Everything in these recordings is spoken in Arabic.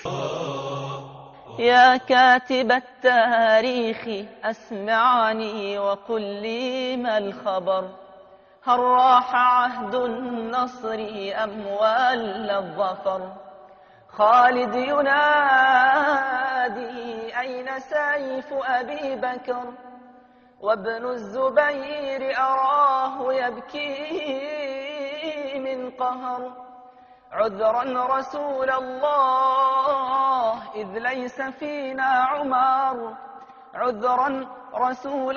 يا كاتب التاريخ أسمعني وقل لي ما الخبر، هل راح عهد النصر أم ولى الظفر؟ خالد ينادي أين سيف أبي بكر، وابن الزبير أراه يبكي من قهر. عذرا رسول الله إذ ليس فينا عمر، عذرا رسول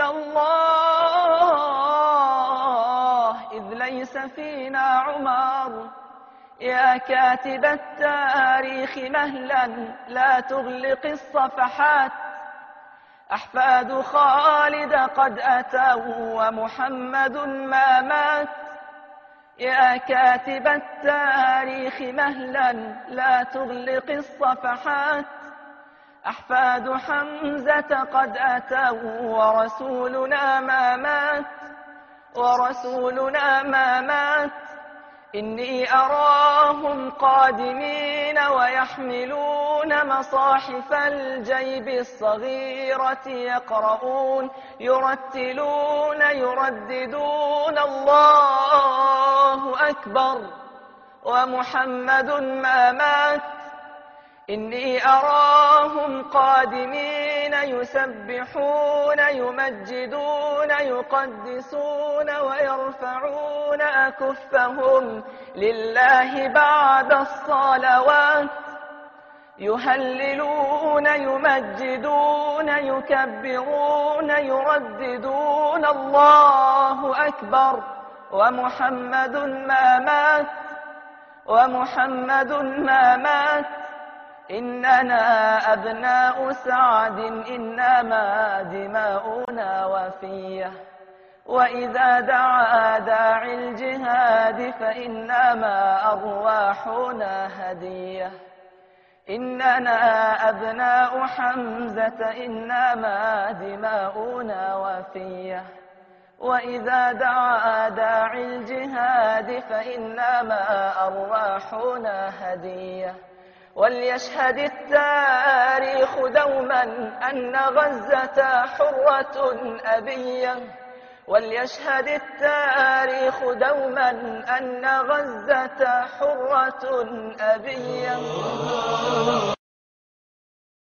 الله إذ ليس فينا عمر. يا كاتب التاريخ مهلا لا تغلق الصفحات، أحفاد خالد قد أتوا ومحمد ما مات. يا كاتب التاريخ مهلا لا تغلق الصفحات، أحفاد حمزة قد أتوا ورسولنا ما مات، ورسولنا ما مات. إني أراهم قادمين ويحملون مصاحف الجيب الصغيرة، يقرؤون يرتلون يرددون الله أكبر ومحمد ما مات. إني أراهم قادمين يسبحون يمجدون يقدسون ويرفعون أكفهم لله بعد الصلوات، يهللون يمجدون يكبرون يرددون الله أكبر ومحمد ما مات، ومحمد ما مات. إننا أبناء سعد إنما دماؤنا وفية، وإذا دعا داعي الجهاد فإنما أرواحنا هدية. إننا أبناء حمزة إنما دماؤنا وفية، وإذا دعا داعي الجهاد فإنما أرواحنا هدية. وليشهد التاريخ دوما أن غزة حرة أبية، وليشهد التاريخ دوما أن غزة حرة أبية.